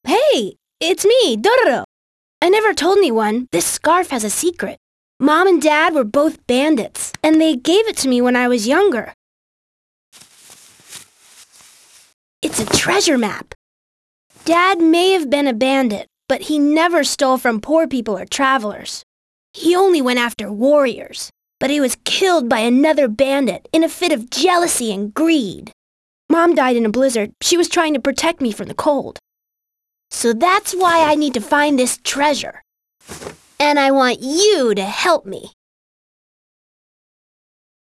Hey, it's me, Dororo. I never told anyone. This scarf has a secret. Mom and Dad were both bandits, and they gave it to me when I was younger. It's a treasure map. Dad may have been a bandit, but he never stole from poor people or travelers. He only went after warriors, but he was killed by another bandit in a fit of jealousy and greed. Mom died in a blizzard. She was trying to protect me from the cold. So that's why I need to find this treasure. And I want you to help me.